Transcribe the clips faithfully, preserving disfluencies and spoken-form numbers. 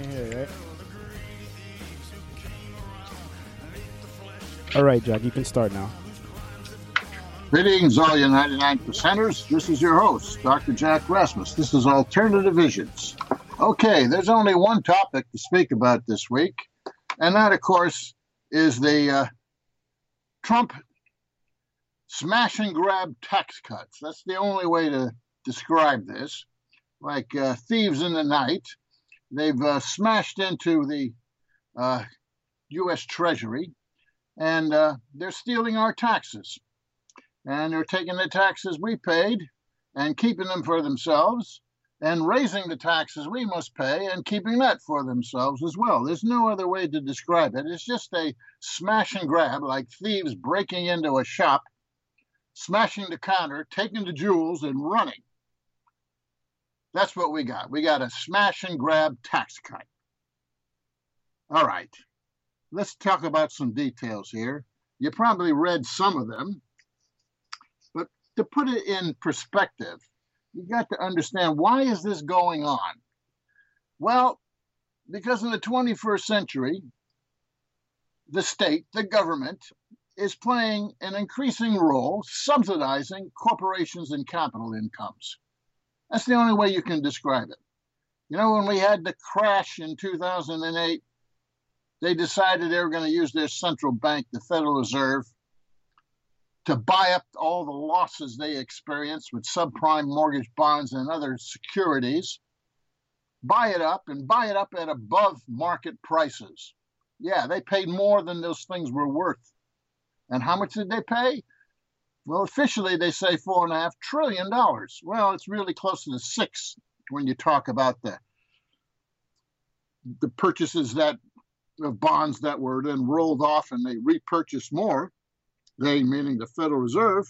can't hear it, right? All right, Jack, you can start now. Greetings, all you ninety-nine percenters. This is your host, Doctor Jack Rasmus. This is Alternative Visions. Okay, there's only one topic to speak about this week, and that, of course, is the uh, Trump smash and grab tax cuts. That's the only way to describe this. Like uh, thieves in the night, they've uh, smashed into the uh, U S Treasury, and uh, they're stealing our taxes. And they're taking the taxes we paid and keeping them for themselves, and raising the taxes we must pay and keeping that for themselves as well. There's no other way to describe it. It's just a smash and grab, like thieves breaking into a shop, smashing the counter, taking the jewels, and running. That's what we got. We got a smash and grab tax cut. All right, let's talk about some details here. You probably read some of them. To put it in perspective, you got to understand, why is this going on? Well, because in the twenty-first century, the state, the government, is playing an increasing role subsidizing corporations and capital incomes. That's the only way you can describe it. You know, when we had the crash in two thousand eight, they decided they were going to use their central bank, the Federal Reserve, to buy up all the losses they experienced with subprime mortgage bonds and other securities, buy it up and buy it up at above market prices. Yeah, they paid more than those things were worth. And how much did they pay? Well, officially they say four and a half trillion dollars. Well, it's really closer to six when you talk about the the purchases that of bonds that were then rolled off and they repurchased more. They, meaning the Federal Reserve.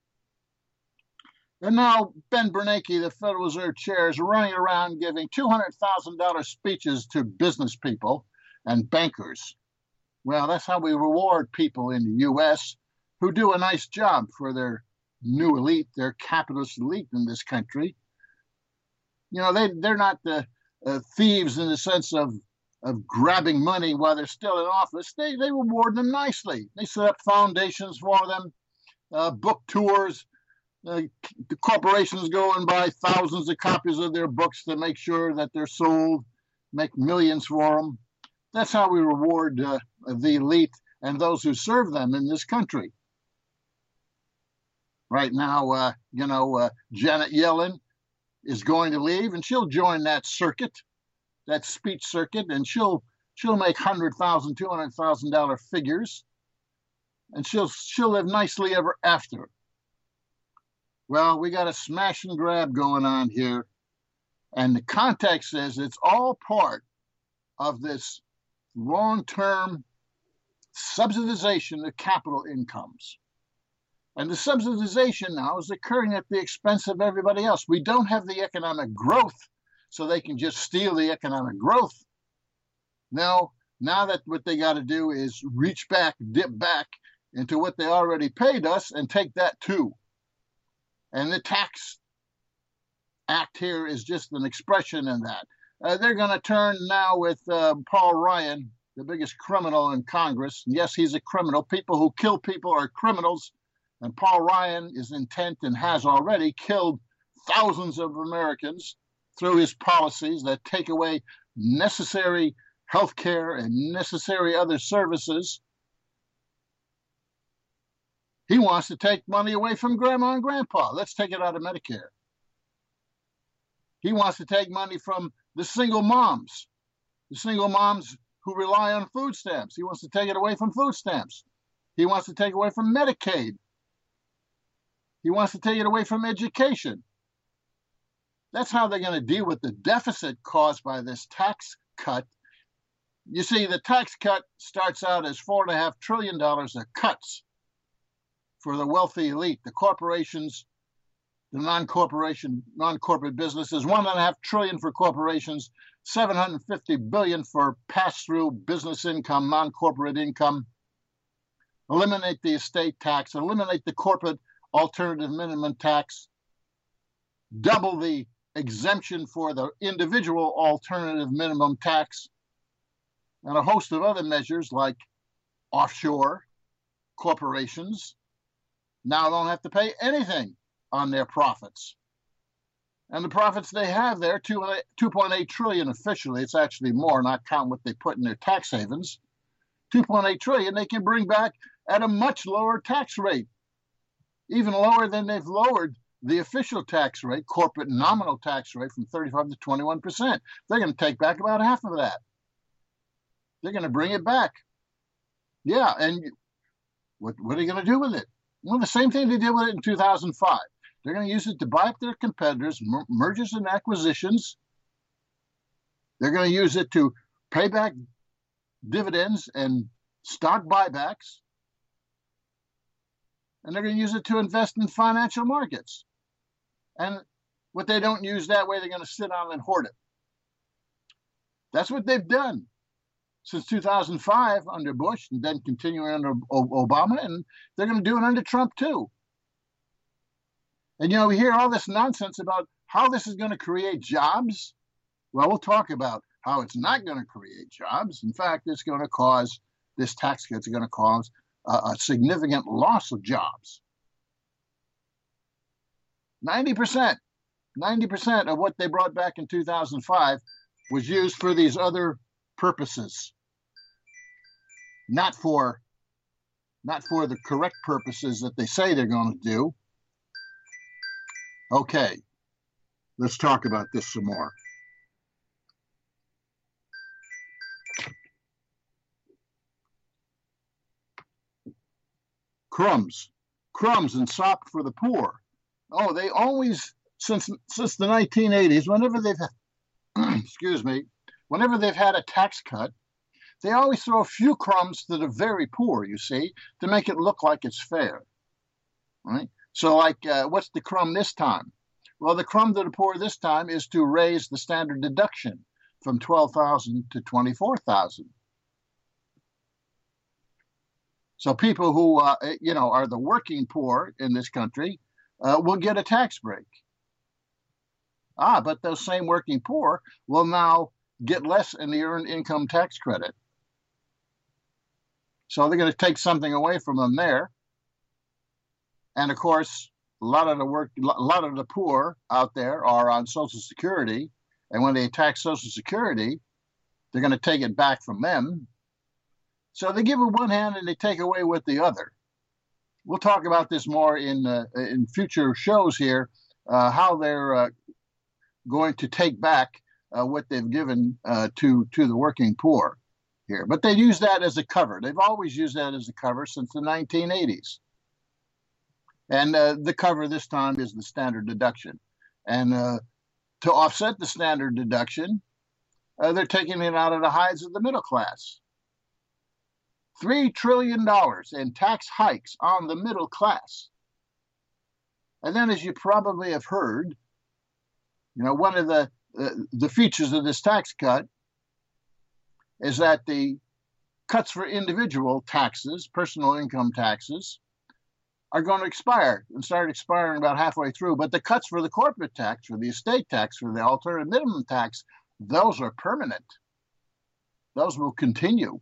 And now Ben Bernanke, the Federal Reserve chair, is running around giving two hundred thousand dollars speeches to business people and bankers. Well, that's how we reward people in the U S who do a nice job for their new elite, their capitalist elite in this country. You know, they, they're not the uh, thieves in the sense of of grabbing money while they're still in office. They they reward them nicely. They set up foundations for them, uh, book tours. Uh, the corporations go and buy thousands of copies of their books to make sure that they're sold, make millions for them. That's how we reward uh, the elite and those who serve them in this country. Right now, uh, you know, uh, Janet Yellen is going to leave, and she'll join that circuit, that speech circuit, and she'll she'll make one hundred thousand dollars, two hundred thousand dollars figures, and she'll she'll live nicely ever after. Well, we got a smash and grab going on here, and the context is it's all part of this long-term subsidization of capital incomes. And the subsidization now is occurring at the expense of everybody else. We don't have the economic growth, so they can just steal the economic growth. No, now that what they got to do is reach back, dip back into what they already paid us and take that too. And the Tax Act here is just an expression in that. Uh, they're going to turn now with uh, Paul Ryan, the biggest criminal in Congress. And yes, he's a criminal. People who kill people are criminals. And Paul Ryan is intent and has already killed thousands of Americans through his policies that take away necessary health care and necessary other services. He wants to take money away from grandma and grandpa. Let's take it out of Medicare. He wants to take money from the single moms, the single moms who rely on food stamps. He wants to take it away from food stamps. He wants to take it away from Medicaid. He wants to take it away from education. That's how they're going to deal with the deficit caused by this tax cut. You see, the tax cut starts out as four and a half trillion dollars of cuts for the wealthy elite, the corporations, the non-corporation, non-corporate businesses, one and a half trillion for corporations, seven hundred fifty billion for pass-through business income, non-corporate income. Eliminate the estate tax, eliminate the corporate alternative minimum tax, double the exemption for the individual alternative minimum tax, and a host of other measures like offshore corporations now don't have to pay anything on their profits. And the profits they have there, two point eight trillion dollars officially, it's actually more, not counting what they put in their tax havens, two point eight trillion dollars they can bring back at a much lower tax rate, even lower than they've lowered the official tax rate, corporate nominal tax rate, from thirty-five to twenty-one percent. They're going to take back about half of that. They're going to bring it back. Yeah, and what, what are you going to do with it? Well, the same thing they did with it in two thousand five. They're going to use it to buy up their competitors, mer- mergers and acquisitions. They're going to use it to pay back dividends and stock buybacks. And they're going to use it to invest in financial markets. And what they don't use that way, they're going to sit on and hoard it. That's what they've done since two thousand five under Bush, and then continuing under Obama, and they're going to do it under Trump too. And, you know, we hear all this nonsense about how this is going to create jobs. Well, we'll talk about how it's not going to create jobs. In fact, it's going to cause, this tax cut is going to cause a, a significant loss of jobs. ninety percent, ninety percent of what they brought back in two thousand five was used for these other purposes, not for, not for the correct purposes that they say they're going to do. Okay, let's talk about this some more. Crumbs, crumbs and sop for the poor. Oh, they always, since since the nineteen eighties, whenever they've, excuse me, whenever they've had a tax cut, they always throw a few crumbs to the very poor, you see, to make it look like it's fair. Right? So, like, uh, what's the crumb this time? Well, the crumb to the poor this time is to raise the standard deduction from twelve thousand to twenty-four thousand. So people who, uh, you know, are the working poor in this country uh, will get a tax break. Ah, but those same working poor will now get less in the earned income tax credit. So they're going to take something away from them there. And of course, a lot of the work, a lot of the poor out there are on Social Security, and when they tax Social Security, they're going to take it back from them. So they give with one hand and they take away with the other. We'll talk about this more in uh, in future shows here, uh, how they're uh, going to take back uh, what they've given uh, to to the working poor here. But they use that as a cover. They've always used that as a cover since the nineteen eighties. And uh, the cover this time is the standard deduction. And uh, to offset the standard deduction, uh, they're taking it out of the hides of the middle class. Three trillion dollars in tax hikes on the middle class. And then, as you probably have heard, you know, one of the uh, the features of this tax cut is that the cuts for individual taxes, personal income taxes, are going to expire and start expiring about halfway through. But the cuts for the corporate tax, for the estate tax, for the alternative minimum tax, those are permanent. Those will continue.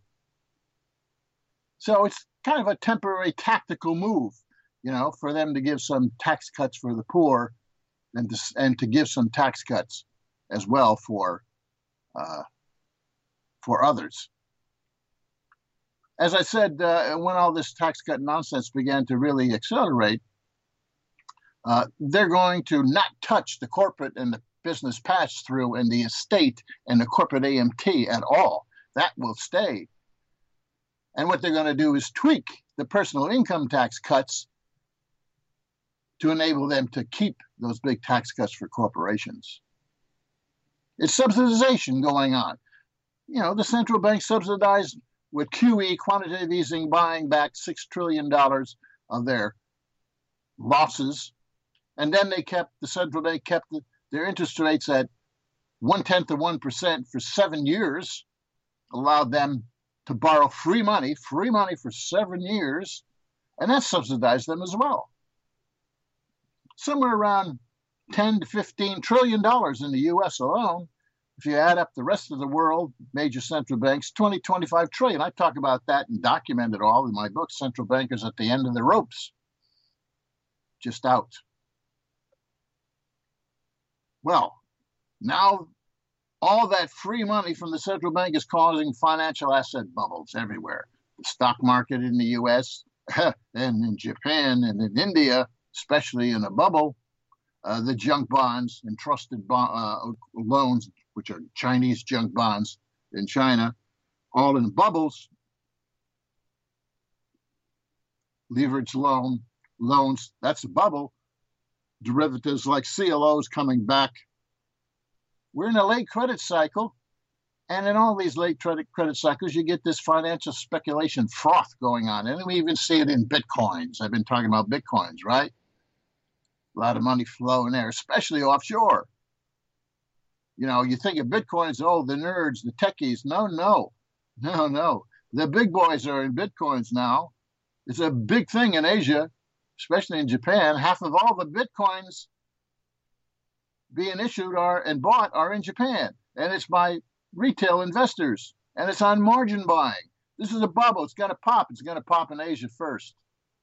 So it's kind of a temporary tactical move, you know, for them to give some tax cuts for the poor and to, and to give some tax cuts as well for uh, for others. As I said, uh, when all this tax cut nonsense began to really accelerate, uh, they're going to not touch the corporate and the business pass-through and the estate and the corporate A M T at all. That will stay. And what they're going to do is tweak the personal income tax cuts to enable them to keep those big tax cuts for corporations. It's subsidization going on. You know, the central bank subsidized with Q E, quantitative easing, buying back six trillion dollars of their losses. And then they kept, the central bank kept the, their interest rates at one-tenth of one percent for seven years, allowed them to borrow free money, free money for seven years, and that subsidized them as well. Somewhere around ten to fifteen trillion dollars in the U S alone. If you add up the rest of the world, major central banks, twenty, twenty-five trillion. I talk about that and document it all in my book, Central Bankers at the End of the Ropes. Just out. Well, now all that free money from the central bank is causing financial asset bubbles everywhere. The stock market in the U S and in Japan and in India, especially in a bubble, uh, the junk bonds and trusted bond, uh, loans, which are Chinese junk bonds in China, all in bubbles. Leveraged loan loans, that's a bubble. Derivatives like C L Os coming back. We're in a late credit cycle, and in all these late credit credit cycles, you get this financial speculation froth going on, and we even see it in bitcoins. I've been talking about bitcoins, right? A lot of money flowing there, especially offshore. You know, you think of bitcoins, oh, the nerds, the techies. No, no, no, no. The big boys are in bitcoins now. It's a big thing in Asia, especially in Japan. Half of all the bitcoins being issued are and bought are in Japan, and it's by retail investors, and it's on margin buying. This is a bubble. It's going to pop. It's going to pop in Asia first.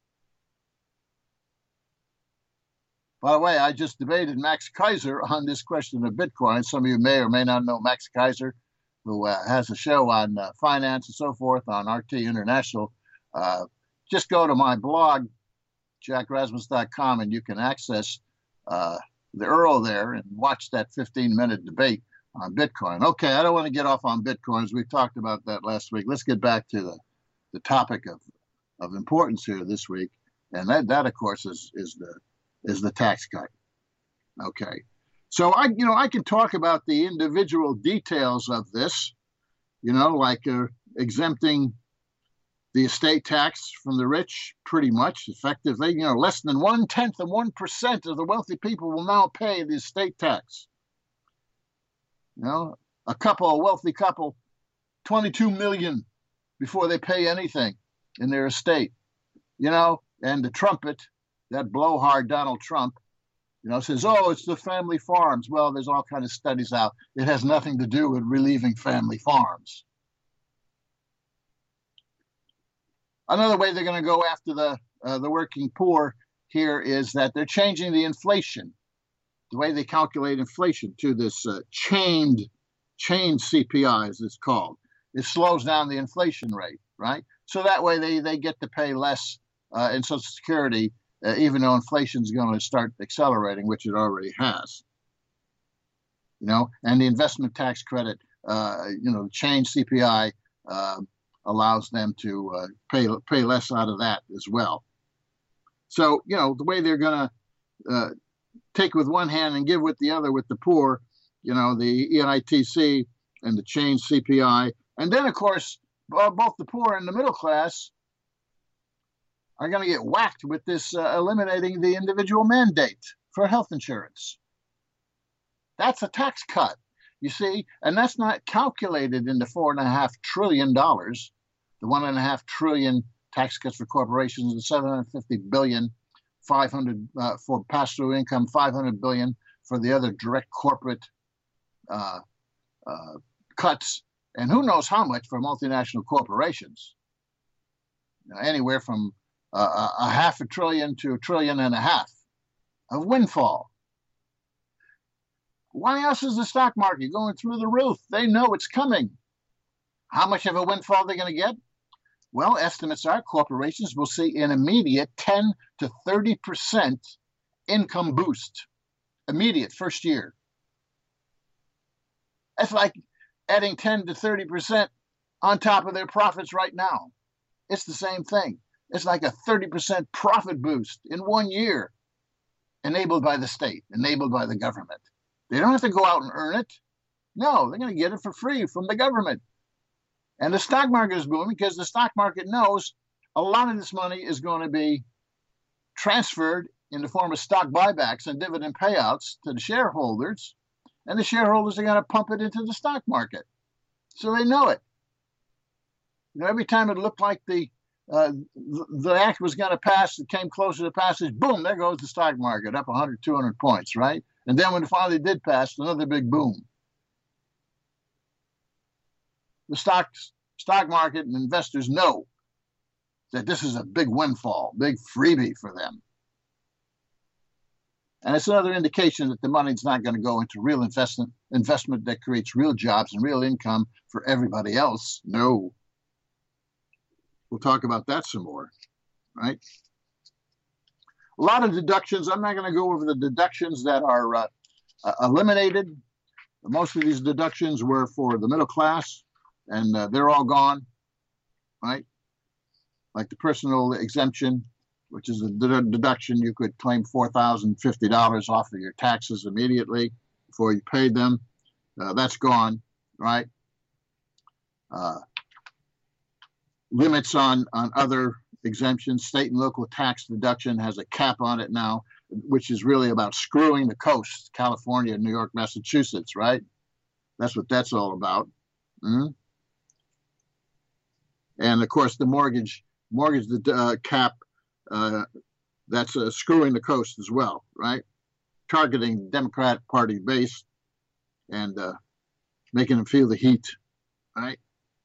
By the way, I just debated Max Keiser on this question of Bitcoin. Some of you may or may not know Max Keiser, who uh, has a show on uh, finance and so forth on R T International. Uh, just go to my blog, jack rasmus dot com, and you can access uh, the U R L there and watch that fifteen minute debate on Bitcoin. Okay, I don't want to get off on Bitcoins. We talked about that last week. Let's get back to the, the topic of, of importance here this week. And that, that of course, is, is the is the tax cut. Okay. So I, you know, I can talk about the individual details of this, you know, like uh, exempting the estate tax from the rich, pretty much effectively. You know, less than one tenth of one percent of the wealthy people will now pay the estate tax. You know, a couple, a wealthy couple, twenty-two million before they pay anything in their estate. You know, and the trumpet, that blowhard Donald Trump, you know, says, oh, it's the family farms. Well, there's all kinds of studies out. It has nothing to do with relieving family farms. Another way they're going to go after the uh, the working poor here is that they're changing the inflation, the way they calculate inflation, to this uh, chained, chained C P I, as it's called. It slows down the inflation rate, right? So that way they, they get to pay less uh, in Social Security, uh, even though inflation is going to start accelerating, which it already has. You know, and the investment tax credit, uh, you know, the chained C P I uh, allows them to uh, pay pay less out of that as well. So, you know, the way they're going to uh, take with one hand and give with the other with the poor, you know, the E N I T C and the chained C P I. And then, of course, both the poor and the middle class are going to get whacked with this uh, eliminating the individual mandate for health insurance. That's a tax cut, you see, and that's not calculated in the four and a half trillion dollars, the one and a half trillion tax cuts for corporations, the seven hundred fifty billion, five hundred uh, for pass-through income, five hundred billion for the other direct corporate uh, uh, cuts, and who knows how much for multinational corporations. You know, anywhere from uh, a half a trillion to a trillion and a half of windfall. Why else is the stock market going through the roof? They know it's coming. How much of a windfall are they going to get? Well, estimates are corporations will see an immediate ten to thirty percent income boost. Immediate, first year. That's like adding ten to thirty percent on top of their profits right now. It's the same thing. It's like a thirty percent profit boost in one year, enabled by the state, enabled by the government. They don't have to go out and earn it. No, they're going to get it for free from the government. And the stock market is booming because the stock market knows a lot of this money is going to be transferred in the form of stock buybacks and dividend payouts to the shareholders. And the shareholders are going to pump it into the stock market. So they know it. You know, every time it looked like the uh, the act was going to pass, it came closer to passage, boom, there goes the stock market, up one hundred, two hundred points, right? And then when it finally did pass, another big boom. The stock, stock market and investors know that this is a big windfall, big freebie for them. And it's another indication that the money's not going to go into real investment, investment that creates real jobs and real income for everybody else. No. We'll talk about that some more, right? A lot of deductions. I'm not going to go over the deductions that are uh, uh, eliminated. Most of these deductions were for the middle class, and uh, they're all gone, right? Like the personal exemption, which is a deduction. You could claim four thousand fifty dollars off of your taxes immediately before you paid them. Uh, that's gone, right? Uh, limits on, on other exemptions. State and local tax deduction has a cap on it now, which is really about screwing the coast, California, New York, Massachusetts, right? That's what that's all about. Mm-hmm. And of course, the mortgage mortgage uh, cap, uh, that's uh, screwing the coast as well, right? Targeting the Democratic Party base and uh, making them feel the heat, right?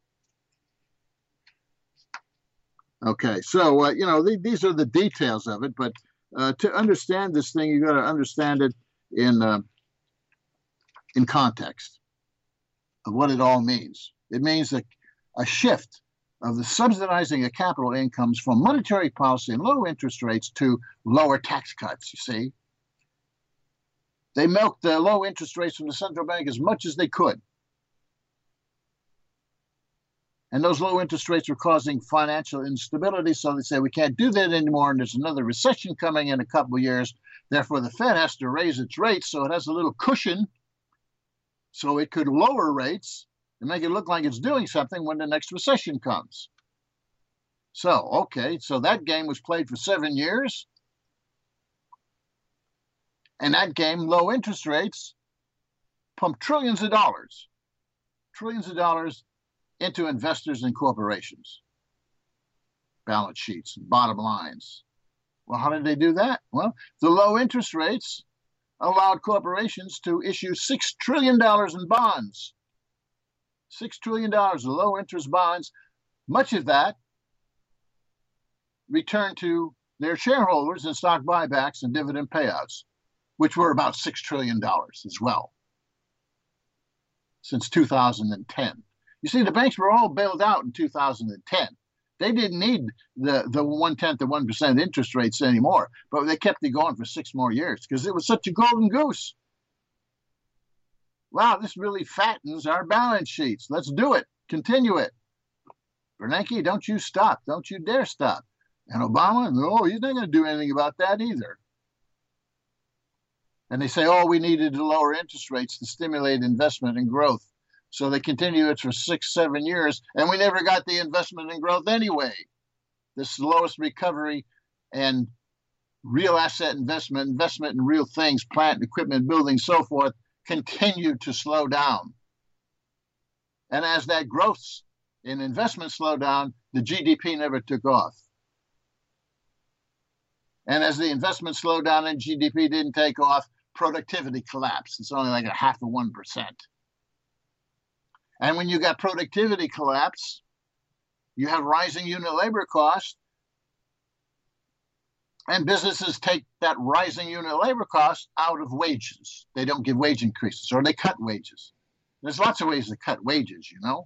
Okay, so, uh, you know, th- these are the details of it, but uh, to understand this thing, you got to understand it in uh, in context of what it all means. It means that a shift of the subsidizing of capital incomes from monetary policy and low interest rates to lower tax cuts, you see. They milked the low interest rates from the central bank as much as they could. And those low interest rates were causing financial instability, so they say we can't do that anymore, and there's another recession coming in a couple of years. Therefore, the Fed has to raise its rates so it has a little cushion so it could lower rates and make it look like it's doing something when the next recession comes. So, okay, so that game was played for seven years. And that game, low interest rates, pumped trillions of dollars, trillions of dollars into investors and corporations, balance sheets, bottom lines. Well, how did they do that? Well, the low interest rates allowed corporations to issue six trillion dollars in bonds. six trillion dollars of low interest bonds. Much of that returned to their shareholders in stock buybacks and dividend payouts, which were about six trillion dollars as well since two thousand ten. You see, the banks were all bailed out in two thousand ten. They didn't need the, the one-tenth of one percent interest rates anymore, but they kept it going for six more years because it was such a golden goose. Wow, this really fattens our balance sheets. Let's do it. Continue it. Bernanke, don't you stop. Don't you dare stop. And Obama, no, he's not going to do anything about that either. And they say, oh, we needed to lower interest rates to stimulate investment and growth. So they continue it for six, seven years, and we never got the investment and growth anyway. The slowest recovery and real asset investment, investment in real things, plant, equipment, buildings, so forth, continued to slow down. And as that growth in investment slowed down, the G D P never took off. And as the investment slowed down and G D P didn't take off, productivity collapsed. It's only like a half of one percent. And when you got productivity collapse, you have rising unit labor costs, and businesses take that rising unit labor cost out of wages. They don't give wage increases, or they cut wages. There's lots of ways to cut wages, you know.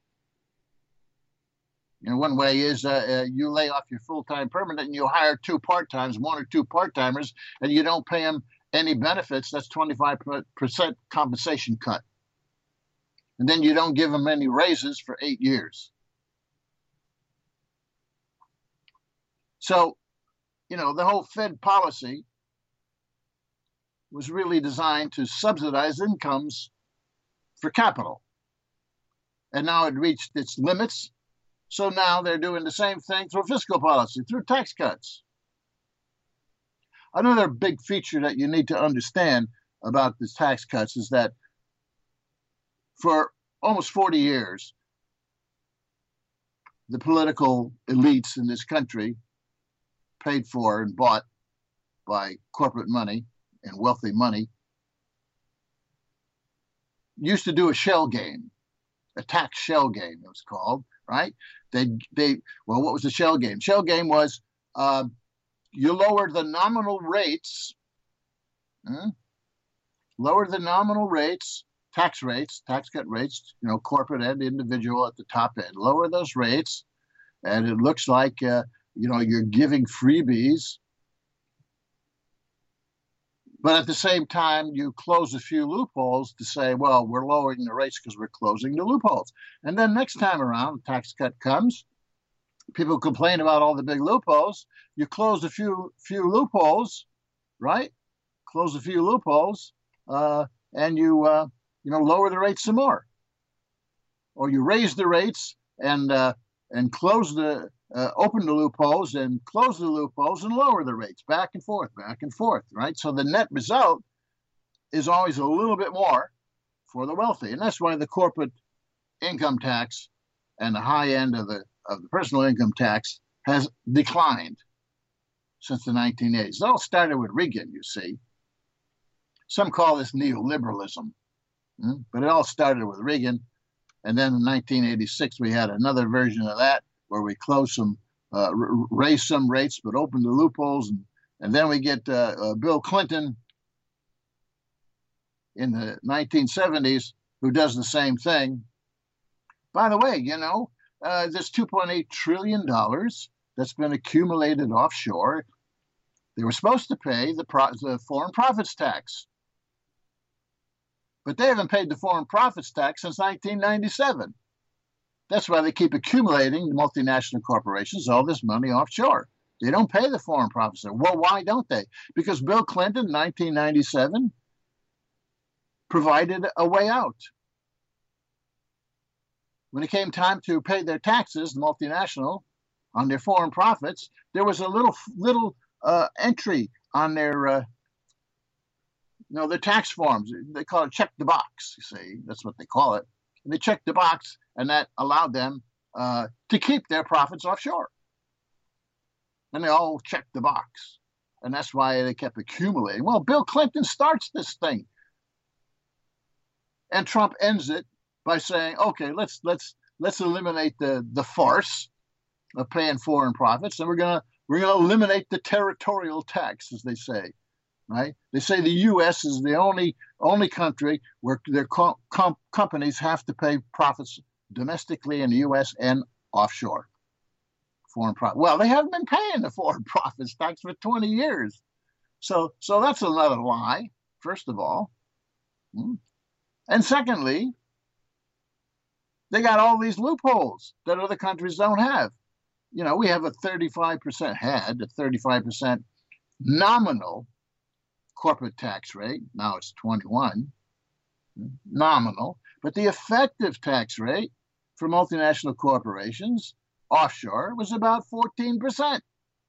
You know, one way is uh, uh, you lay off your full-time permanent and you hire two part-times, one or two part-timers, and you don't pay them any benefits. That's twenty-five percent compensation cut. And then you don't give them any raises for eight years. So, you know, the whole Fed policy was really designed to subsidize incomes for capital. And now it reached its limits. So now they're doing the same thing through fiscal policy, through tax cuts. Another big feature that you need to understand about the tax cuts is that for almost forty years, the political elites in this country, paid for and bought by corporate money and wealthy money, used to do a shell game, a tax shell game, it was called, right? They, they, well, what was the shell game? Shell game was uh, you lowered the nominal rates, hmm, lowered the nominal rates, tax rates, tax cut rates, you know, corporate and individual at the top end, lower those rates, and it looks like, uh, you know, you're giving freebies. But at the same time, you close a few loopholes to say, well, we're lowering the rates because we're closing the loopholes. And then next time around, the tax cut comes. People complain about all the big loopholes. You close a few few loopholes, right? Close a few loopholes, uh, and you uh, you know lower the rates some more, or you raise the rates and uh, and close the uh, open the loopholes and close the loopholes and lower the rates back and forth, back and forth, right? So the net result is always a little bit more for the wealthy, and that's why the corporate income tax and the high end of the of the personal income tax has declined since the nineteen eighties. It all started with Reagan, you see. Some call this neoliberalism, but it all started with Reagan. And then in nineteen eighty-six, we had another version of that where we closed some, uh, raised some rates, but opened the loopholes. And, and then we get uh, uh, Bill Clinton in the nineteen seventies, who does the same thing. By the way, you know, uh, this two point eight trillion dollars that's been accumulated offshore, they were supposed to pay the, pro- the foreign profits tax. But they haven't paid the foreign profits tax since nineteen ninety-seven. That's why they keep accumulating, the multinational corporations, all this money offshore. They don't pay the foreign profits tax. Well, why don't they? Because Bill Clinton in nineteen ninety-seven provided a way out. When it came time to pay their taxes, the multinational, on their foreign profits, there was a little little uh, entry on their uh, you know, the tax forms. They call it check the box, you see. That's what they call it. And they checked the box, and that allowed them uh, to keep their profits offshore. And they all checked the box. And that's why they kept accumulating. Well, Bill Clinton starts this thing. And Trump ends it by saying, okay, let's let's let's eliminate the, the farce of paying foreign profits, and we're gonna we're gonna eliminate the territorial tax, as they say. Right? They say the U S is the only only country where their com- com- companies have to pay profits domestically in the U S and offshore. Foreign profit. Well, they haven't been paying the foreign profits tax for twenty years. So, so that's another lie, first of all. And secondly, they got all these loopholes that other countries don't have. You know, we have a thirty-five percent had, a thirty-five percent nominal corporate tax rate. Now it's twenty-one, nominal. But the effective tax rate for multinational corporations offshore was about fourteen percent.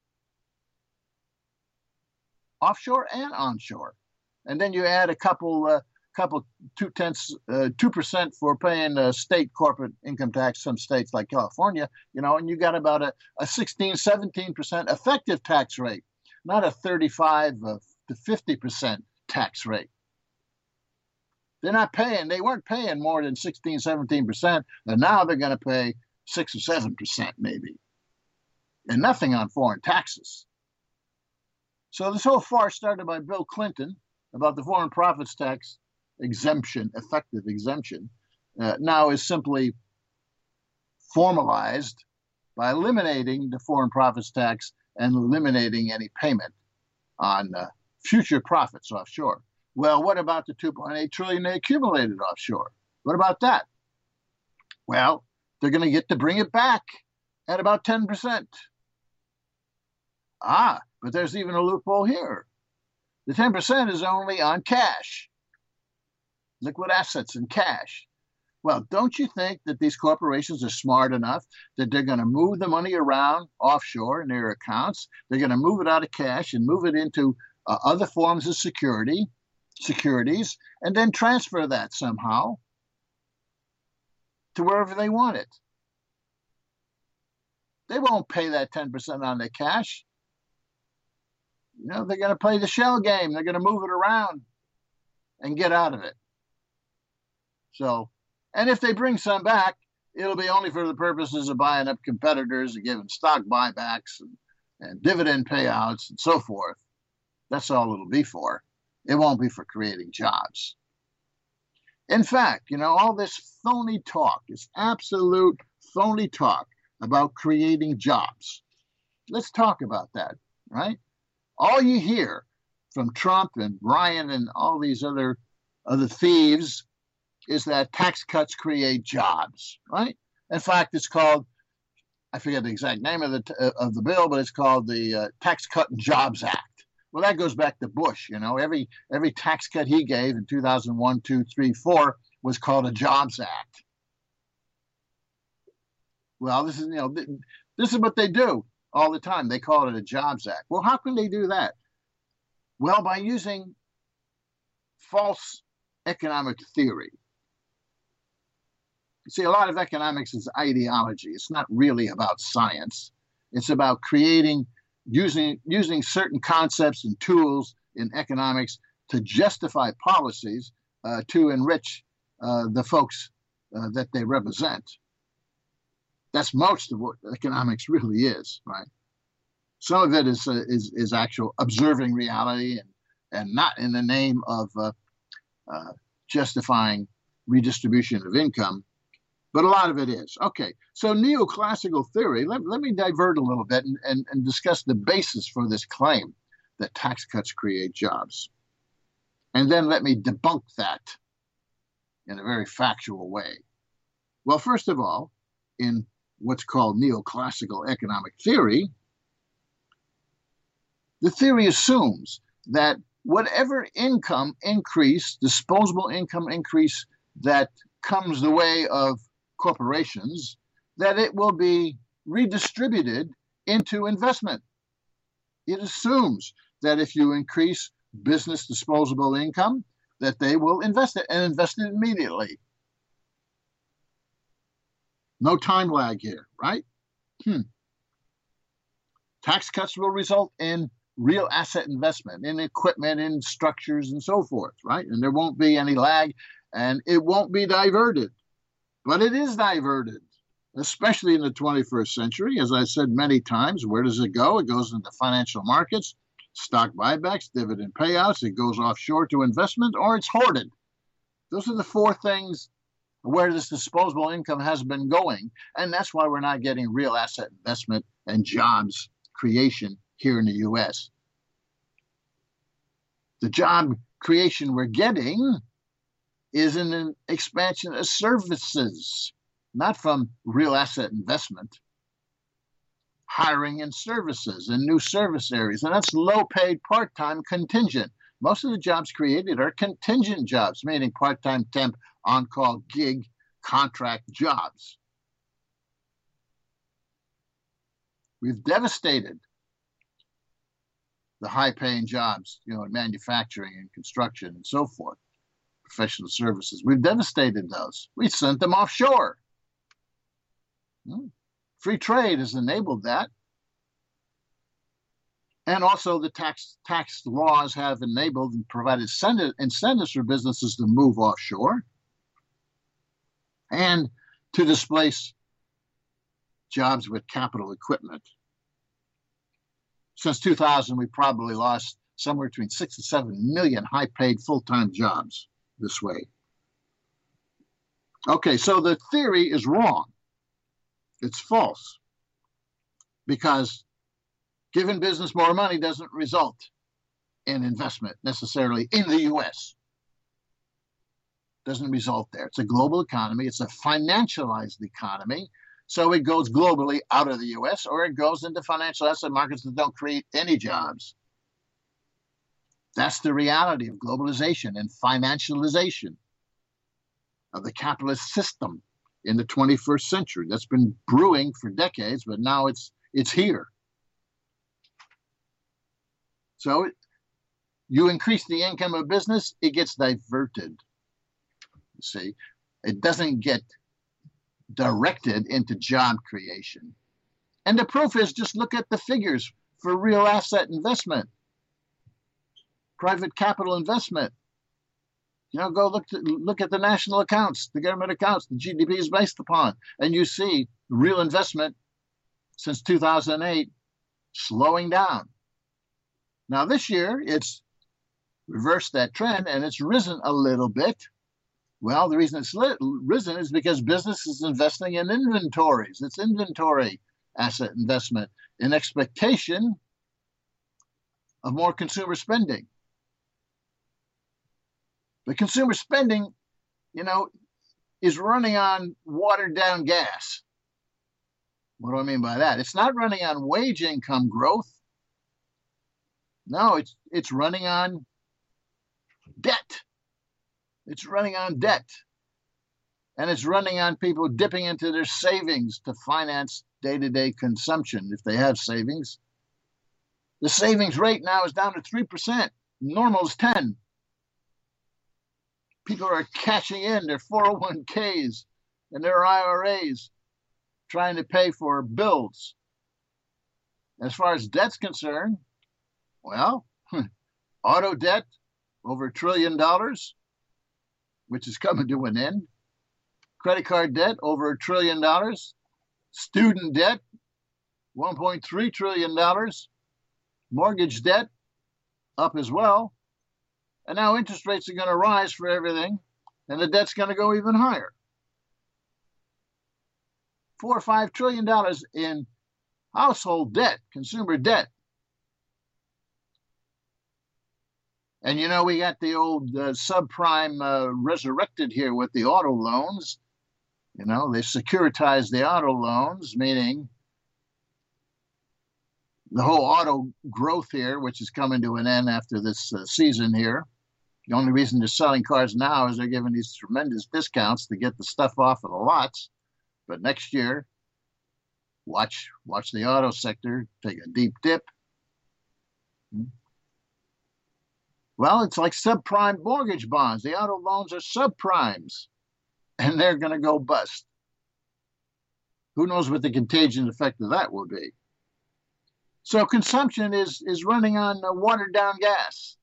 Offshore and onshore. And then you add a couple, uh, couple two tenths, uh, two percent for paying uh, state corporate income tax, some states like California, you know, and you got about a, a sixteen, seventeen percent effective tax rate, not a thirty-five uh, to fifty percent tax rate. They're not paying, they weren't paying more than sixteen, seventeen percent, and now they're going to pay six or seven percent maybe, and nothing on foreign taxes. So this whole farce started by Bill Clinton about the foreign profits tax exemption, effective exemption, uh, now is simply formalized by eliminating the foreign profits tax and eliminating any payment on uh, future profits offshore. Well, what about the two point eight trillion dollars they accumulated offshore? What about that? Well, they're going to get to bring it back at about ten percent. Ah, but there's even a loophole here. The ten percent is only on cash, liquid assets and cash. Well, don't you think that these corporations are smart enough that they're going to move the money around offshore in their accounts? They're going to move it out of cash and move it into uh, other forms of security, securities, and then transfer that somehow to wherever they want it. They won't pay that ten percent on their cash. You know, they're going to play the shell game. They're going to move it around and get out of it. So, and if they bring some back, it'll be only for the purposes of buying up competitors and giving stock buybacks and, and dividend payouts and so forth. That's all it'll be for. It won't be for creating jobs. In fact, you know, all this phony talk is absolute phony talk about creating jobs. Let's talk about that, right? All you hear from Trump and Ryan and all these other other thieves is that tax cuts create jobs, right? In fact, it's called, I forget the exact name of the of the bill, but it's called the uh, Tax Cut and Jobs Act. Well, that goes back to Bush. You know, every every tax cut he gave in two thousand one, two, three, four was called a Jobs Act. Well, this is you know this is what they do all the time. They call it a Jobs Act. Well, how can they do that? Well, by using false economic theory. You see, a lot of economics is ideology. It's not really about science. It's about creating, using, using certain concepts and tools in economics to justify policies uh, to enrich uh, the folks uh, that they represent. That's most of what economics really is, right? Some of it is uh, is, is actual observing reality and, and not in the name of uh, uh, justifying redistribution of income, but a lot of it is. Okay, so neoclassical theory, let, let me divert a little bit and, and, and discuss the basis for this claim that tax cuts create jobs. And then let me debunk that in a very factual way. Well, first of all, in what's called neoclassical economic theory, the theory assumes that whatever income increase, disposable income increase that comes the way of corporations, that it will be redistributed into investment. It assumes that if you increase business disposable income, that they will invest it and invest it immediately. No time lag here, right? Hmm. Tax cuts will result in real asset investment in equipment, in structures, and so forth, right? And there won't be any lag, and it won't be diverted. But it is diverted, especially in the twenty-first century. As I said many times, where does it go? It goes into financial markets, stock buybacks, dividend payouts. It goes offshore to investment, or it's hoarded. Those are the four things where this disposable income has been going, and that's why we're not getting real asset investment and jobs creation here in the U S. The job creation we're getting is in an expansion of services, not from real asset investment. Hiring in services and new service areas, and that's low-paid, part-time, contingent. Most of the jobs created are contingent jobs, meaning part-time, temp, on-call, gig, contract jobs. We've devastated the high-paying jobs, you know, in manufacturing and construction and so forth, professional services. We've devastated those. We sent them offshore. Hmm. Free trade has enabled that. And also the tax tax laws have enabled and provided incentives for businesses to move offshore and to displace jobs with capital equipment. Since two thousand, we probably lost somewhere between six and seven million high-paid full-time jobs this way. Okay, so the theory is wrong. It's false, because giving business more money doesn't result in investment necessarily in the U S. Doesn't result there. It's a global economy. It's a financialized economy. So it goes globally out of the U S, or it goes into financial asset markets that don't create any jobs. That's the reality of globalization and financialization of the capitalist system in the twenty-first century. That's been brewing for decades, but now it's it's here. So you increase the income of business, it gets diverted. You see, it doesn't get directed into job creation. And the proof is, just look at the figures for real asset investment, private capital investment. You know, go look to, look at the national accounts, the government accounts, the G D P is based upon, and you see real investment since two thousand eight slowing down. Now this year it's reversed that trend and it's risen a little bit. Well, the reason it's risen is because business is investing in inventories. It's inventory asset investment in expectation of more consumer spending. But consumer spending, you know, is running on watered down gas. What do I mean by that? It's not running on wage income growth. No, it's it's running on debt. It's running on debt. And it's running on people dipping into their savings to finance day-to-day consumption if they have savings. The savings rate now is down to three percent. Normal is ten. People are cashing in their four oh one k's and their I R As, trying to pay for bills. As far as debt's concerned, well, auto debt over a trillion dollars, which is coming to an end. Credit card debt over a trillion dollars. Student debt, one point three trillion dollars. Mortgage debt up as well. And now interest rates are going to rise for everything, and the debt's going to go even higher. Four or five trillion dollars in household debt, consumer debt. And you know, we got the old uh, subprime uh, resurrected here with the auto loans. You know, they securitized the auto loans, meaning the whole auto growth here, which is coming to an end after this uh, season here. The only reason they're selling cars now is they're giving these tremendous discounts to get the stuff off of the lots. But next year, watch watch the auto sector take a deep dip. Well, it's like subprime mortgage bonds. The auto loans are subprimes, and they're going to go bust. Who knows what the contagion effect of that will be? So consumption is, is running on uh, watered down gas.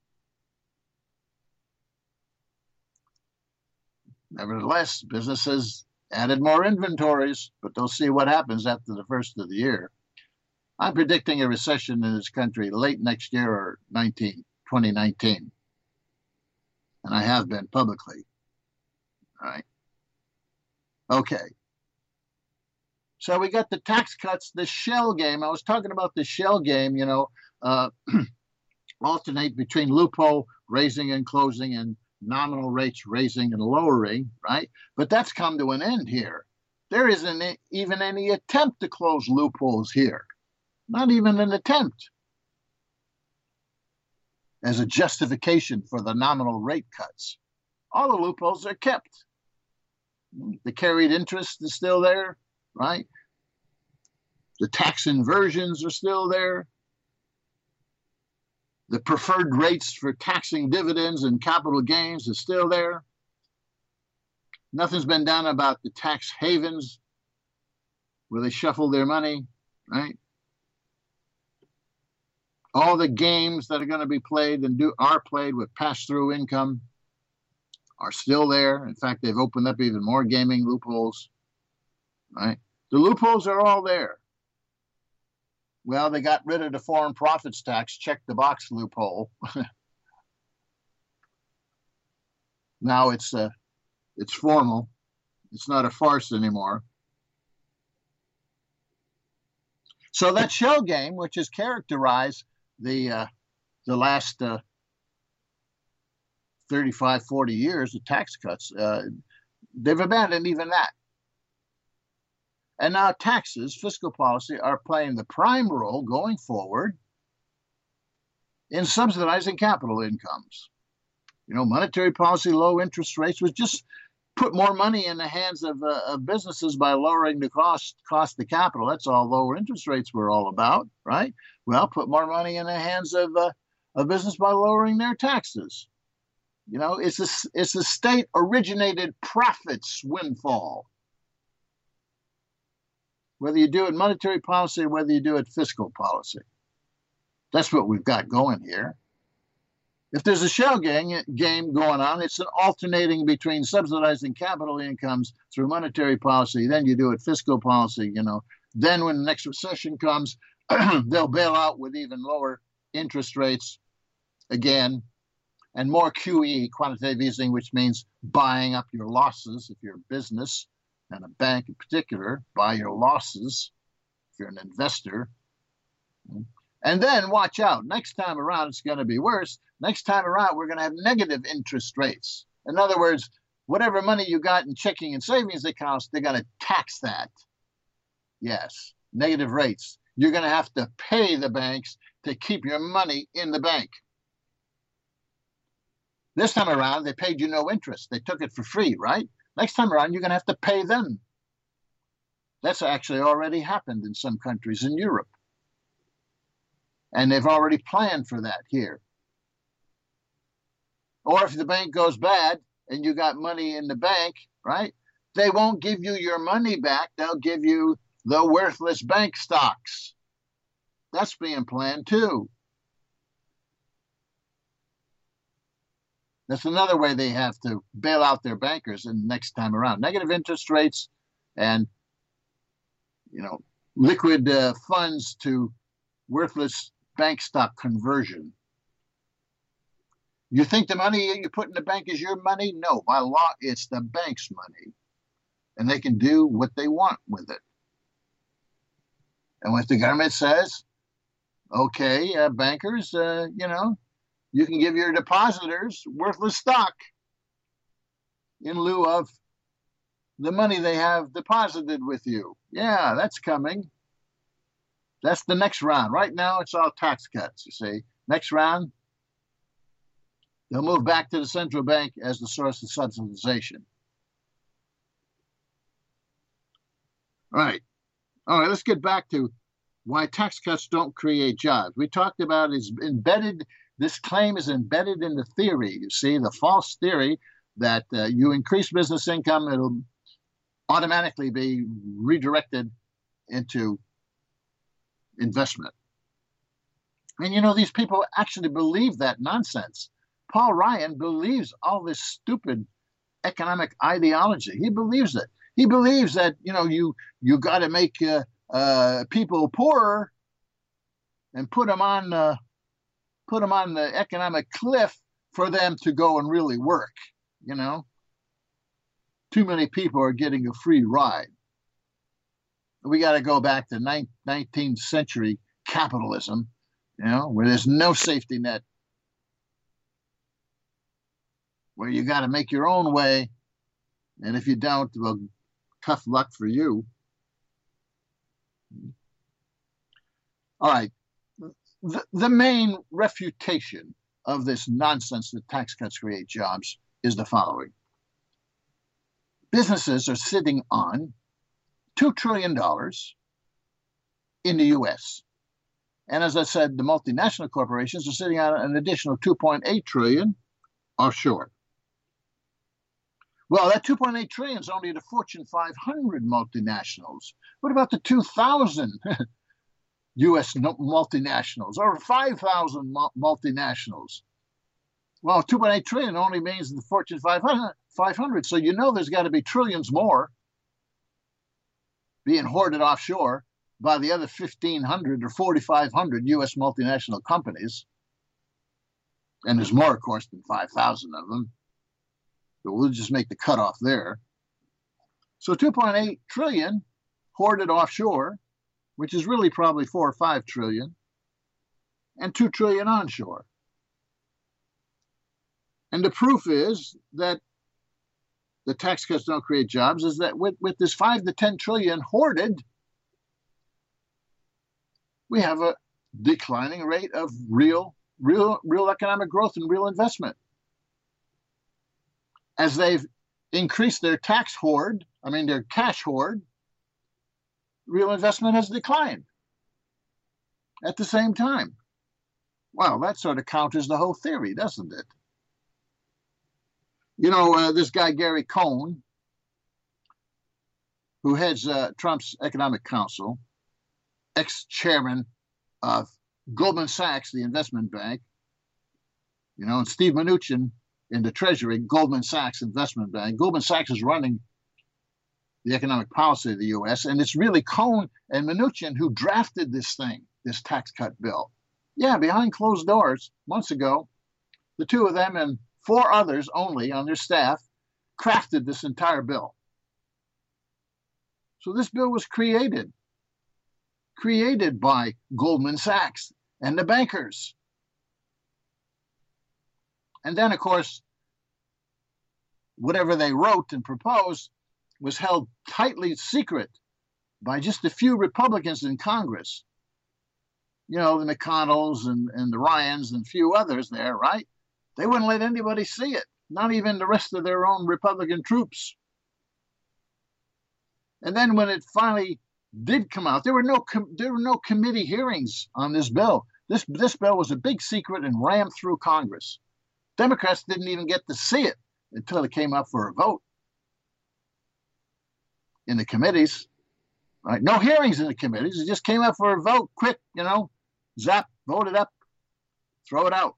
Nevertheless, businesses added more inventories, but they'll see what happens after the first of the year. I'm predicting a recession in this country late next year or twenty nineteen. And I have been publicly. All right. Okay. So we got the tax cuts, the shell game. I was talking about the shell game, you know, uh, alternate between loophole raising and closing and nominal rates raising and lowering, right? But that's come to an end here. There isn't even any attempt to close loopholes here. Not even an attempt as a justification for the nominal rate cuts. All the loopholes are kept. The carried interest is still there, right? The tax inversions are still there. The preferred rates for taxing dividends and capital gains is still there. Nothing's been done about the tax havens where they shuffle their money, right? All the games that are going to be played and do are played with pass-through income are still there. In fact, they've opened up even more gaming loopholes, right? The loopholes are all there. Well, they got rid of the foreign profits tax, check the box loophole. Now it's uh, it's formal. It's not a farce anymore. So that shell game, which has characterized the uh, the last uh, thirty-five, forty years of tax cuts, uh, they've abandoned even that. And now taxes, fiscal policy, are playing the prime role going forward in subsidizing capital incomes. You know, monetary policy, low interest rates was just put more money in the hands of, uh, of businesses by lowering the cost cost of capital. That's all lower interest rates were all about, right? Well, put more money in the hands of uh, a business by lowering their taxes. You know, it's a, it's a state-originated profits windfall. Whether you do it monetary policy or whether you do it fiscal policy. That's what we've got going here. If there's a shell game, game going on, it's an alternating between subsidizing capital incomes through monetary policy. Then you do it fiscal policy, you know. Then when the next recession comes, they'll bail out with even lower interest rates again, and more Q E, quantitative easing, which means buying up your losses if you're a business, and a bank in particular, buy your losses if you're an investor. And then watch out. Next time around, it's going to be worse. Next time around, we're going to have negative interest rates. In other words, whatever money you got in checking and savings accounts, they're going to tax that. Yes, negative rates. You're going to have to pay the banks to keep your money in the bank. This time around, they paid you no interest. They took it for free, right? Next time around, you're going to have to pay them. That's actually already happened in some countries in Europe. And they've already planned for that here. Or if the bank goes bad and you got money in the bank, right, they won't give you your money back. They'll give you the worthless bank stocks. That's being planned too. That's another way they have to bail out their bankers in the next time around. Negative interest rates and, you know, liquid uh, funds to worthless bank stock conversion. You think the money you put in the bank is your money? No, by law, it's the bank's money. And they can do what they want with it. And what the government says, okay, uh, bankers, uh, you know, you can give your depositors worthless stock in lieu of the money they have deposited with you. Yeah, that's coming. That's the next round. Right now, it's all tax cuts, you see. Next round, they'll move back to the central bank as the source of subsidization. All right. All right, let's get back to why tax cuts don't create jobs. We talked about is embedded, this claim is embedded in the theory, you see, the false theory that uh, you increase business income, it'll automatically be redirected into investment. And you know, these people actually believe that nonsense. Paul Ryan believes all this stupid economic ideology. He believes it. He believes that, you know, you you got to make uh, uh, people poorer and put them on uh, put them on the economic cliff for them to go and really work. You know, too many people are getting a free ride. We got to go back to nineteenth century capitalism, you know, where there's no safety net, where you got to make your own way, and if you don't, well, tough luck for you. All right. The, the main refutation of this nonsense that tax cuts create jobs is the following. Businesses are sitting on two trillion dollars in the U S. And as I said, the multinational corporations are sitting on an additional two point eight trillion dollars offshore. Well, that two point eight trillion dollars is only the Fortune five hundred multinationals. What about the two thousand U S multinationals or five thousand multinationals? Well, two point eight trillion dollars only means the Fortune five hundred. So you know there's got to be trillions more being hoarded offshore by the other fifteen hundred or forty-five hundred U S multinational companies. And there's more, of course, than five thousand of them. But we'll just make the cutoff there. So two point eight trillion dollars hoarded offshore, which is really probably four or five trillion, and two trillion onshore. And the proof is that the tax cuts don't create jobs is that with, with this five to ten trillion hoarded, we have a declining rate of real, real, real economic growth and real investment. As they've increased their tax hoard, I mean their cash hoard, real investment has declined at the same time. Well, that sort of counters the whole theory, doesn't it? You know, uh, this guy, Gary Cohn, who heads uh, Trump's Economic Council, ex-chairman of Goldman Sachs, the investment bank, You know, and Steve Mnuchin in the Treasury, Goldman Sachs Investment Bank. Goldman Sachs is running the economic policy of the U S, and it's really Cohn and Mnuchin who drafted this thing, this tax cut bill. Yeah, behind closed doors, months ago, the two of them and four others only on their staff crafted this entire bill. So this bill was created, created by Goldman Sachs and the bankers. And then, of course, whatever they wrote and proposed was held tightly secret by just a few Republicans in Congress. You know, the McConnells and, and the Ryans and a few others there, right? They wouldn't let anybody see it, not even the rest of their own Republican troops. And then when it finally did come out, there were no com- there were no committee hearings on this bill. This this bill was a big secret and rammed through Congress. Democrats didn't even get to see it until it came up for a vote in the committees. Right? No hearings in the committees. It just came up for a vote. Quick, you know, zap, vote it up, throw it out.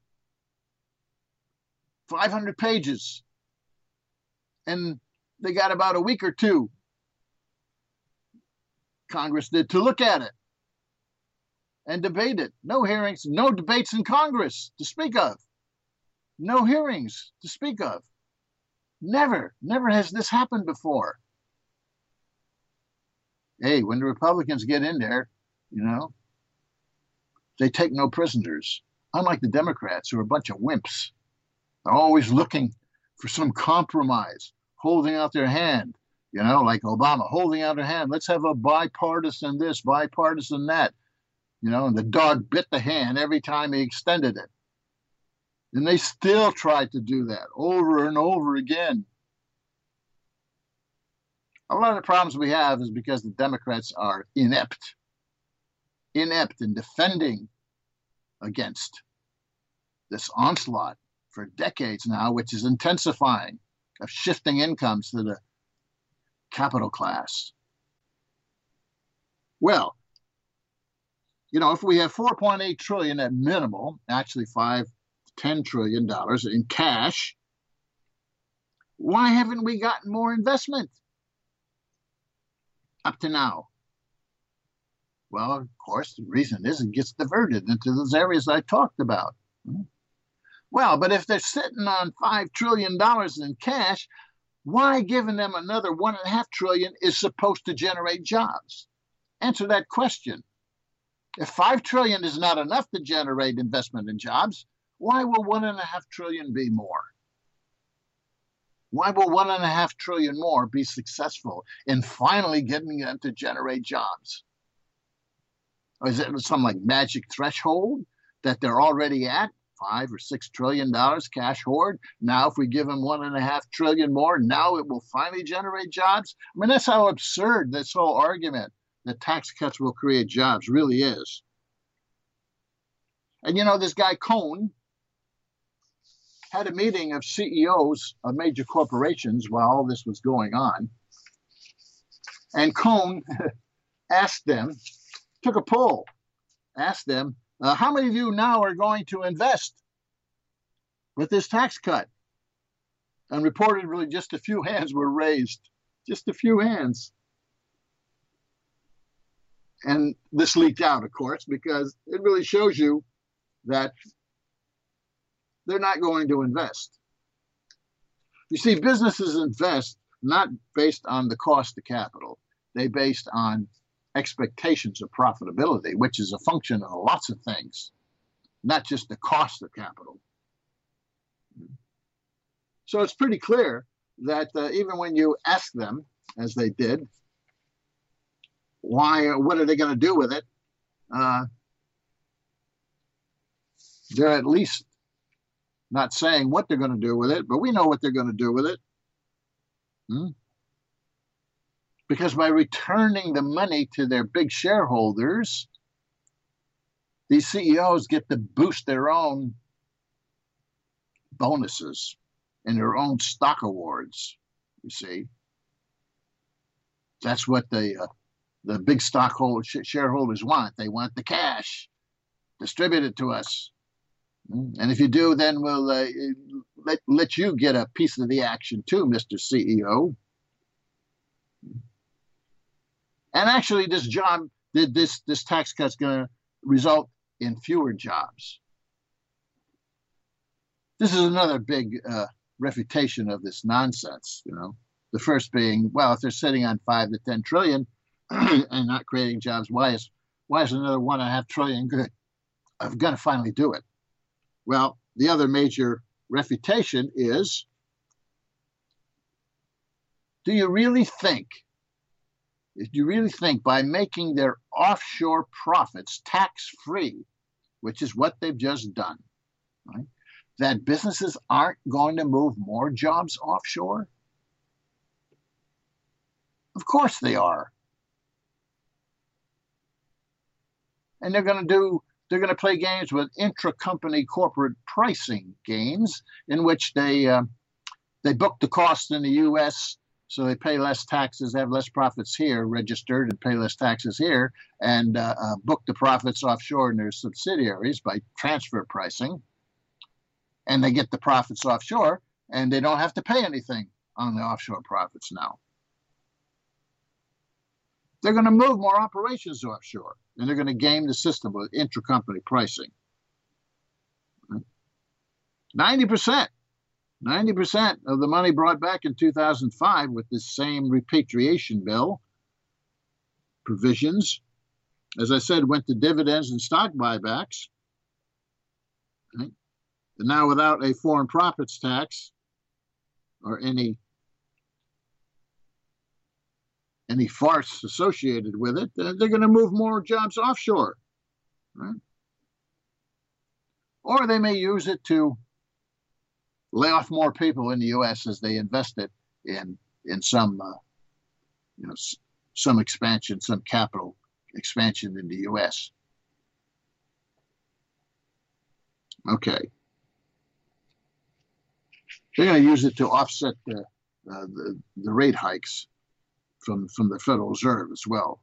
five hundred pages. And they got about a week or two, Congress did, to look at it and debate it. No hearings, no debates in Congress to speak of. No hearings to speak of. Never, never has this happened before. Hey, when the Republicans get in there, you know, they take no prisoners. Unlike the Democrats, who are a bunch of wimps. They're always looking for some compromise, holding out their hand, you know, like Obama, holding out her hand. Let's have a bipartisan this, bipartisan that. You know, and the dog bit the hand every time he extended it. And they still tried to do that over and over again. A lot of the problems we have is because the Democrats are inept, inept in defending against this onslaught for decades now, which is intensifying, of shifting incomes to the capital class. Well, you know, if we have four point eight trillion dollars at minimal, actually five to ten trillion dollars in cash, why haven't we gotten more investment up to now? Well, of course, the reason is it gets diverted into those areas I talked about. Well, but if they're sitting on five trillion dollars in cash, why giving them another one point five trillion dollars is supposed to generate jobs? Answer that question. If five trillion dollars is not enough to generate investment in jobs, why will one point five trillion dollars be more? Why will one point five trillion dollars more be successful in finally getting them to generate jobs? Or is it some like magic threshold that they're already at? Five or six trillion dollars cash hoard. Now, if we give them one and a half trillion more, now it will finally generate jobs. I mean, that's how absurd this whole argument that tax cuts will create jobs really is. And you know, this guy Cohn had a meeting of C E Os of major corporations while all this was going on. And Cohn asked them, took a poll, asked them, Uh, how many of you now are going to invest with this tax cut? And reportedly, just a few hands were raised. Just a few hands. And this leaked out, of course, because it really shows you that they're not going to invest. You see, businesses invest not based on the cost of capital. They based on expectations of profitability, which is a function of lots of things, not just the cost of capital. So it's pretty clear that uh, even when you ask them, as they did, why, what are they going to do with it? Uh, they're at least not saying what they're going to do with it, but we know what they're going to do with it. Hmm? Because by returning the money to their big shareholders, these C E Os get to boost their own bonuses and their own stock awards, you see. That's what the, uh, the big stockholders, shareholders want. They want the cash distributed to us. And if you do, then we'll uh, let, let you get a piece of the action too, Mister C E O. And actually, this job, this, this tax cut is going to result in fewer jobs. This is another big uh, refutation of this nonsense, you know. The first being, well, if they're sitting on five to ten trillion and not creating jobs, why is why is another one and a half trillion good? I'm going to finally do it. Well, the other major refutation is, do you really think, do you really think by making their offshore profits tax-free, which is what they've just done, right, that businesses aren't going to move more jobs offshore? Of course they are. And they're going to do, they're going to play games with intra-company corporate pricing games in which they uh, they book the cost in the U S, so they pay less taxes, have less profits here registered and pay less taxes here, and uh, uh, book the profits offshore in their subsidiaries by transfer pricing. And they get the profits offshore, and they don't have to pay anything on the offshore profits now. They're going to move more operations offshore, and they're going to game the system with intra-company pricing. ninety percent, ninety percent of the money brought back in two thousand five with this same repatriation bill provisions, as I said, went to dividends and stock buybacks. Right? And now without a foreign profits tax or any any farce associated with it, they're going to move more jobs offshore. Right? Or they may use it to lay off more people in the U S as they invest it in in some uh, you know some expansion, some capital expansion in the U S. Okay. They're going to use it to offset the, uh, the, the rate hikes from, from the Federal Reserve as well.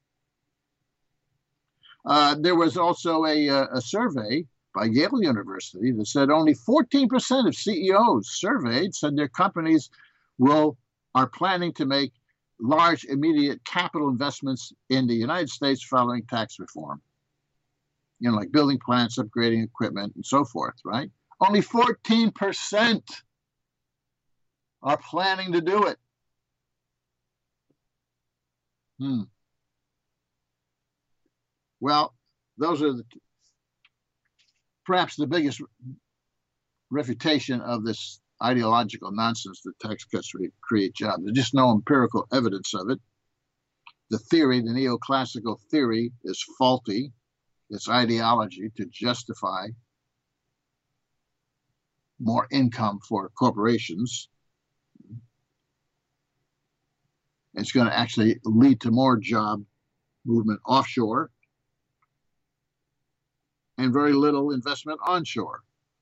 Uh, there was also a, a survey by Yale University that said only fourteen percent of C E Os surveyed said their companies will are planning to make large immediate capital investments in the United States following tax reform. You know, like building plants, upgrading equipment, and so forth, right? Only fourteen percent are planning to do it. Hmm. Well, those are the, perhaps the biggest refutation of this ideological nonsense that tax cuts create jobs. There's just no empirical evidence of it. The theory, the neoclassical theory, is faulty. It's ideology to justify more income for corporations. It's going to actually lead to more job movement offshore and very little investment onshore.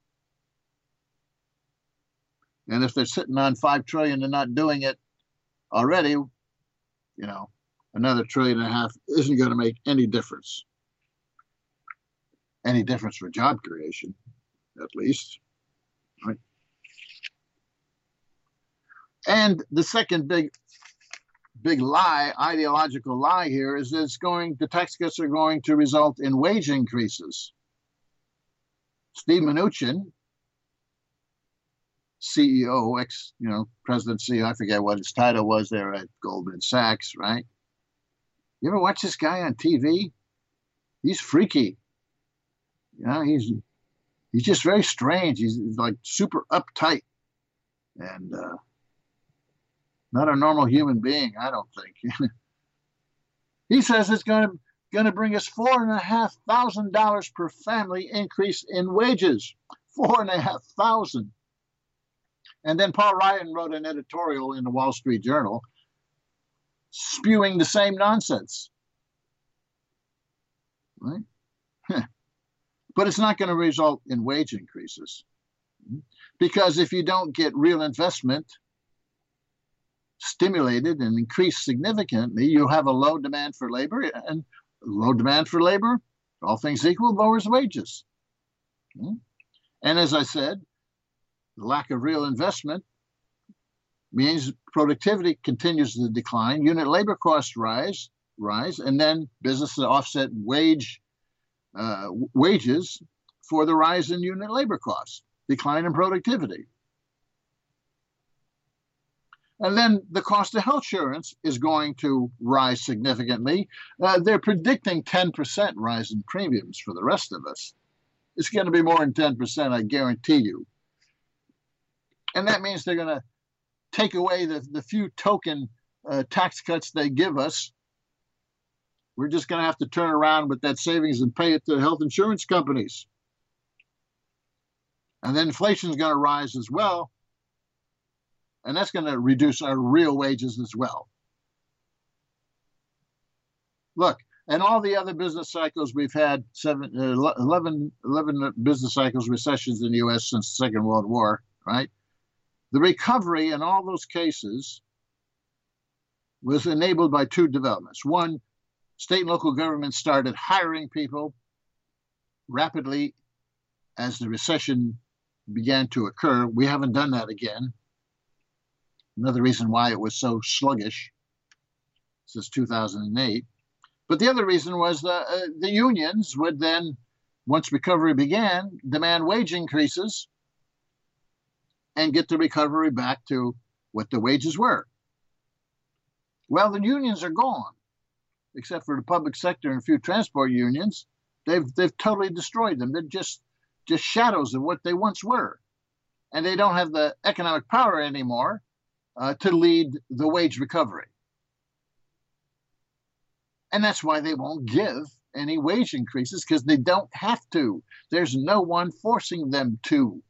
And if they're sitting on five trillion and not doing it already, you know, another trillion and a half isn't going to make any difference. Any difference for job creation, at least. Right? And the second big big lie, ideological lie here, is that it's going, the tax cuts are going to result in wage increases. Steve Mnuchin, C E O, ex, you know, president, C E O, I forget what his title was there at Goldman Sachs, right? You ever watch this guy on T V? He's freaky. You know, he's he's just very strange. He's, he's like super uptight and uh, not a normal human being, I don't think. He says it's going to going to bring us four and a half thousand dollars per family increase in wages. Four and a half thousand. And then Paul Ryan wrote an editorial in the Wall Street Journal spewing the same nonsense. Right? But it's not going to result in wage increases. Because if you don't get real investment stimulated and increased significantly, you have a low demand for labor, and low demand for labor, all things equal, lowers wages. And as I said, the lack of real investment means productivity continues to decline, unit labor costs rise, rise, and then businesses offset wage uh, wages for the rise in unit labor costs, decline in productivity. And then the cost of health insurance is going to rise significantly. Uh, they're predicting ten percent rise in premiums for the rest of us. It's going to be more than ten percent, I guarantee you. And that means they're going to take away the, the few token uh, tax cuts they give us. We're just going to have to turn around with that savings and pay it to the health insurance companies. And then inflation is going to rise as well. And that's going to reduce our real wages as well. Look, and all the other business cycles we've had, seven, uh, eleven, eleven business cycles, recessions in the U S since the Second World War, right? The recovery in all those cases was enabled by two developments. One, state and local governments started hiring people rapidly as the recession began to occur. We haven't done that again. Another reason why it was so sluggish since two thousand eight. But the other reason was the, uh, the unions would then, once recovery began, demand wage increases and get the recovery back to what the wages were. Well, the unions are gone, except for the public sector and a few transport unions. They've they've totally destroyed them. They're just just shadows of what they once were, and they don't have the economic power anymore uh, to lead the wage recovery. And that's why they won't give any wage increases, because they don't have to. There's no one forcing them to.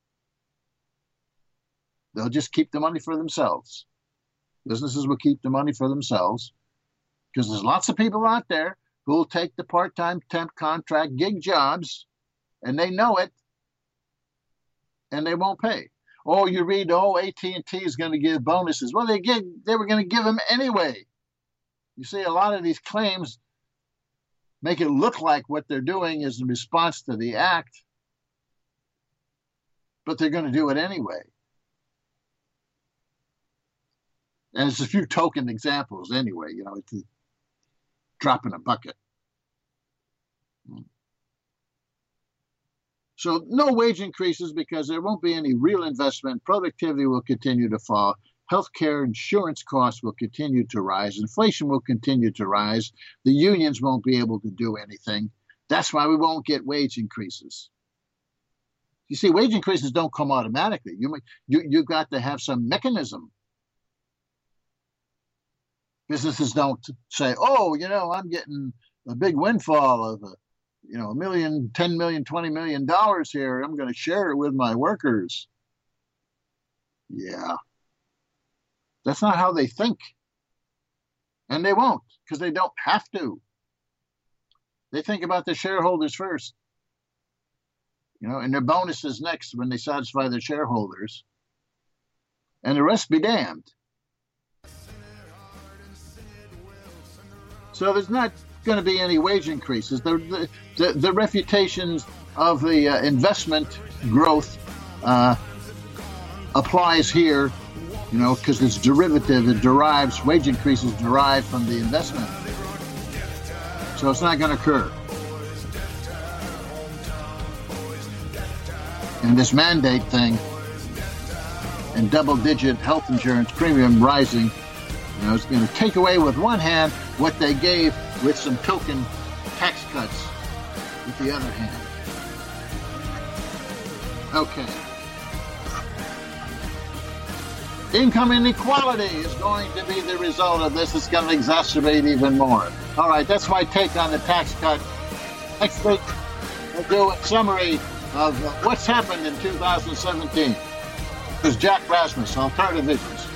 They'll just keep the money for themselves. Businesses will keep the money for themselves, because there's lots of people out there who will take the part-time temp contract gig jobs, and they know it, and they won't pay. Oh, you read, oh, A T and T is going to give bonuses. Well, they give, they were going to give them anyway. You see, a lot of these claims make it look like what they're doing is in response to the act, but they're going to do it anyway. And it's a few token examples anyway, you know, it's a drop in a bucket. So no wage increases, because there won't be any real investment. Productivity will continue to fall. Healthcare insurance costs will continue to rise. Inflation will continue to rise. The unions won't be able to do anything. That's why we won't get wage increases. You see, wage increases don't come automatically. You, you, you've got to have some mechanism. Businesses don't say, oh, you know, I'm getting a big windfall of, a, you know, a million, ten million, twenty million dollars here. I'm going to share it with my workers. Yeah. That's not how they think. And they won't, because they don't have to. They think about their shareholders first. You know, and their bonuses next when they satisfy their shareholders. And the rest be damned. So there's not going to be any wage increases. The, the, the, the reputations of the uh, investment growth uh, applies here, you know, because it's derivative. It derives, wage increases derive from the investment. So it's not going to occur. And this mandate thing and double-digit health insurance premium rising, you know, it's going to take away with one hand what they gave with some token tax cuts with the other hand. Okay. Income inequality is going to be the result of this. It's going to exacerbate even more. All right, that's my take on the tax cut. Next week, we'll do a summary of what's happened in two thousand seventeen. This is Jack Rasmus, Alternative Visions.